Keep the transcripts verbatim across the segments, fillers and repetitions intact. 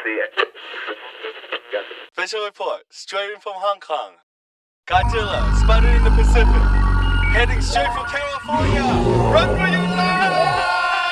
Special report, straight in from Hong Kong. Godzilla spotted in the Pacific, heading straight for California. Run for your lives!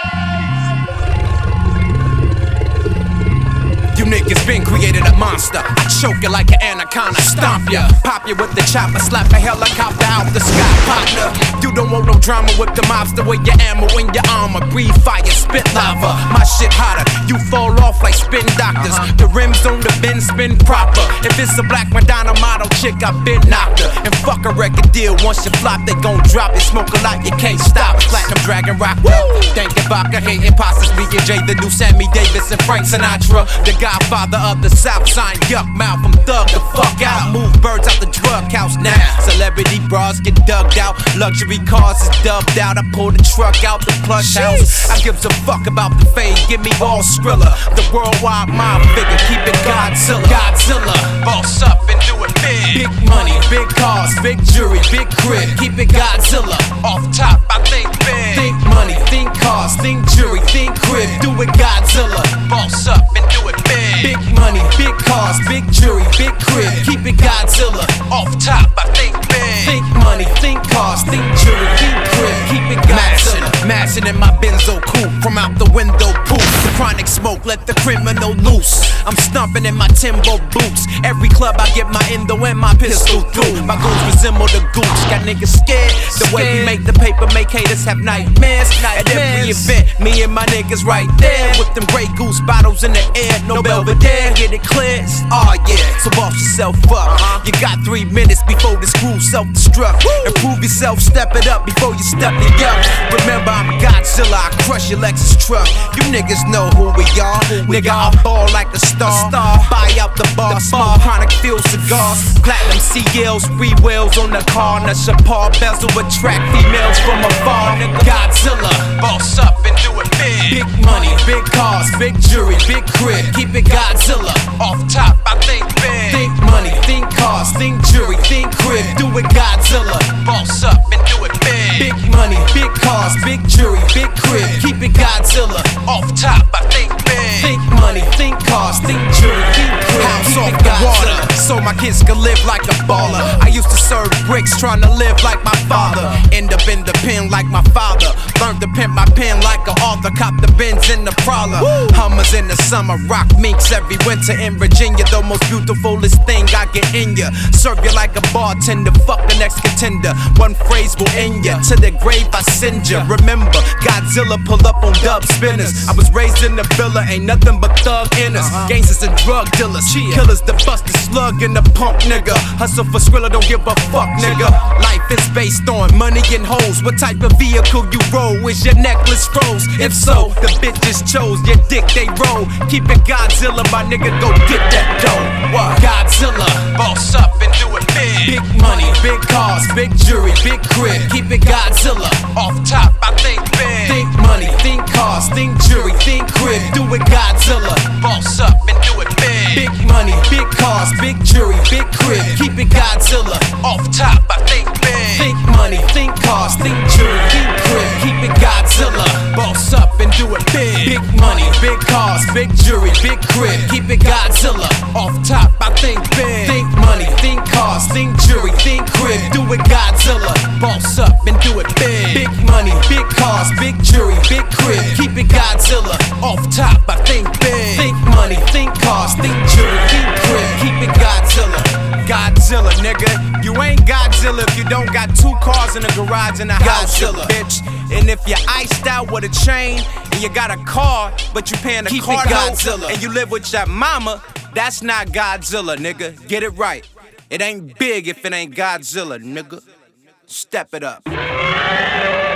You niggas been created a monster. I choke you like an anaconda, stomp ya, pop you with the chopper, slap a helicopter out the sky, partner. You don't want no drama with the mobster, with your ammo in your armor, breathe fire, spit lava. My shit hotter, you fall off like spin doctors. The rims on the bin spin proper. If it's a black Madonna model chick, I been knocked her. And fuck a record deal, once you flop, they gon' drop it. Smoke a lot, you can't stop. Platinum Dragon rock up. Thank you, vodka, hate imposters, me and Jay, the new Sammy Davis and Frank Sinatra. The Godfather of the South Side, yuck mouth, I'm thug the fuck out. Move birds out the drug house now. Celebrity bras get dug out. Luxury cars is dubbed out. I pull the truck out the plush house. I gives a fuck about the fade, give me all Skrilla. The worldwide mob figure, keep it Godzilla. Godzilla, boss up and do it big. Big money, big cars, big jury, big crib. Keep it Godzilla. Off top, I think big. Think money, think cars, think jury, think crib. Do it Godzilla. Boss up and do it big. Big money, big cars, big jury, big crib. Keep it Godzilla. Off top, I think big. Think money, think cars, think jury, think crib. Keep it Godzilla. Mashing in my benzo coupe, from out the window poof. The chronic smoke, let the criminal loose. I'm stomping in my Timbo boots. Every club I get my endo and my pistol through. My goons resemble the goose, got niggas scared. The way we make the paper make haters have nightmares. At every event, me and my niggas right there with them Grey Goose bottles in the air. No Belvedere, get it clear. Oh yeah, so boss yourself up. You got three minutes before this crew self-destruct. Improve yourself, step it up before you step it up. Remember I'm Godzilla, I crush your Lexus truck. You niggas know who we are. Nigga, I ball like a star. Buy out the bar, small chronic field cigars. Platinum C Ls, three wheels on the car. Nuts Paul bezel attract females from afar. Nigga, Godzilla, boss up and do it big. Big money, big cars, big jury, big crib. Keep it Godzilla. Off top, I think big. Think money, think cars, think jury, think crib. Do it Godzilla. Boss up and do it big. Big money, big cars, big jury, big crib. Keep it Godzilla. Off top, I think big. Think money, think cars, think jury, think crib. House off the water, so my kids can live like a baller. I used to serve bricks, trying to live like my father. End up in the pen like my father. Learned to pimp my pen like an author. Cop the Benz in the Prowler. Hummers in the summer, rock minks every winter in Virginia. The most beautifulest thing I get in ya. Serve you like a bartender, fuck the next contender. One phrase will end ya, to the grave I send ya. Remember, Godzilla pull up on dub spinners. I was raised in the villa, ain't nothing but thug in us. Gangsters and drug dealers, killers the bust the slug in the punk nigga. Hustle for Skrilla, don't give a fuck nigga. Life is based on money and hoes. What type of vehicle you roll? Is your necklace froze? If so, the bitches chose your dick they roll. Keep it Godzilla, my nigga, go get that dough. What? Godzilla, boss up and do it big. Big money, big cars, big jury, big crib. Keep it Godzilla. Off top, I think big. Think money, think cars, think jury, think crib. Do it Godzilla. Boss up and do it big. Big money, big cars, big jury, big crib. Keep it Godzilla. Off top, I think big. Think money, think cars, think jury, think crib. Keep it Godzilla. Boss up and do it big. Big money, big cars, big jury, big crib. Keep it Godzilla. Off top, I think big. Think money, think cars, think jury, think crib. Do it Godzilla. Boss up and do it big. Big money, big cars, big jury, big crib. Keep it Godzilla. Off top, I think big. Think money, think cars, think jury, think crib. Keep it Godzilla. Godzilla, nigga. You ain't Godzilla if you don't got two cars in a garage in a house, Godzilla, bitch. And if you're iced out with a chain and you got a car, but you paying a car Godzilla, and you live with your mama, that's not Godzilla, nigga. Get it right. It ain't big if it ain't Godzilla, nigga. Step it up.